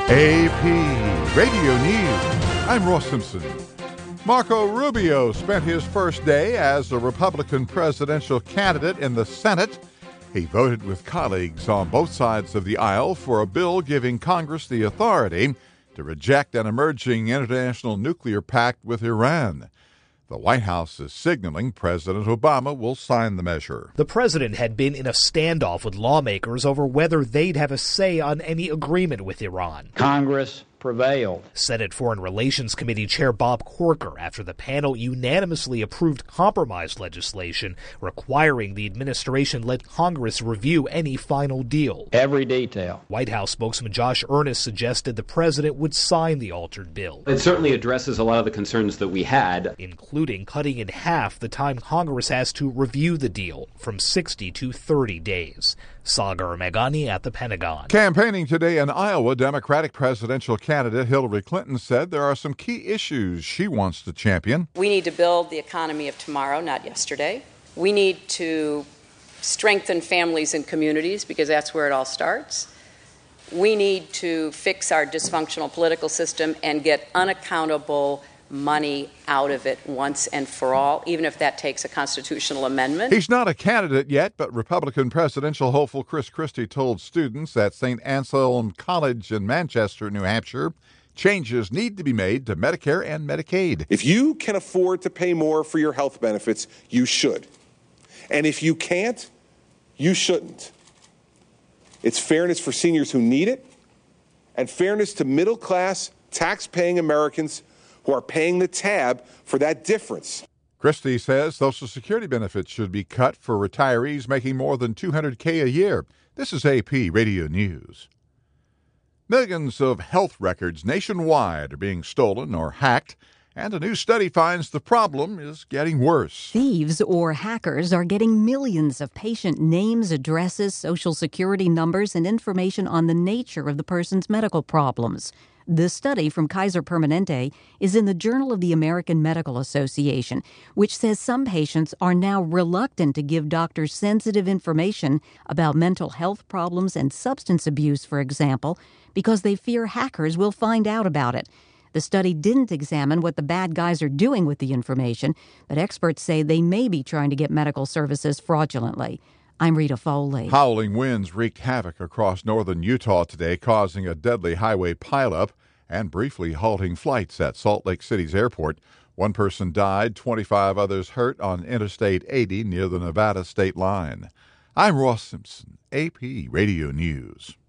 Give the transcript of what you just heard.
AP Radio News. I'm Ross Simpson. Marco Rubio spent his first day as a Republican presidential candidate in the Senate. He voted with colleagues on both sides of the aisle for a bill giving Congress the authority to reject an emerging international nuclear pact with Iran. The White House is signaling President Obama will sign the measure. The president had been in a standoff with lawmakers over whether they'd have a say on any agreement with Iran. Congress prevailed. Senate Foreign Relations Committee Chair Bob Corker, after the panel unanimously approved compromise legislation requiring the administration let Congress review any final deal. Every detail. White House spokesman Josh Earnest suggested the president would sign the altered bill. It certainly addresses a lot of the concerns that we had, including cutting in half the time Congress has to review the deal from 60 to 30 days. Sagar Meghani at the Pentagon. Campaigning today in Iowa, Democratic presidential candidate Hillary Clinton said there are some key issues she wants to champion. We need to build the economy of tomorrow, not yesterday. We need to strengthen families and communities because that's where it all starts. We need to fix our dysfunctional political system and get unaccountable money out of it once and for all, even if that takes a constitutional amendment. He's not a candidate yet, but Republican presidential hopeful Chris Christie told students at St. Anselm College in Manchester, New Hampshire, changes need to be made to Medicare and Medicaid. If you can afford to pay more for your health benefits, you should. And if you can't, you shouldn't. It's fairness for seniors who need it and fairness to middle-class, tax-paying Americans who are paying the tab for that difference. Christie says Social Security benefits should be cut for retirees making more than $200K a year. This is AP Radio News. Millions of health records nationwide are being stolen or hacked, and a new study finds the problem is getting worse. Thieves or hackers are getting millions of patient names, addresses, Social Security numbers, and information on the nature of the person's medical problems. The study from Kaiser Permanente is in the Journal of the American Medical Association, which says some patients are now reluctant to give doctors sensitive information about mental health problems and substance abuse, for example, because they fear hackers will find out about it. The study didn't examine what the bad guys are doing with the information, but experts say they may be trying to get medical services fraudulently. I'm Rita Foley. Howling winds wreaked havoc across northern Utah today, causing a deadly highway pileup and briefly halting flights at Salt Lake City's airport. One person died, 25 others hurt on Interstate 80 near the Nevada state line. I'm Ross Simpson, AP Radio News.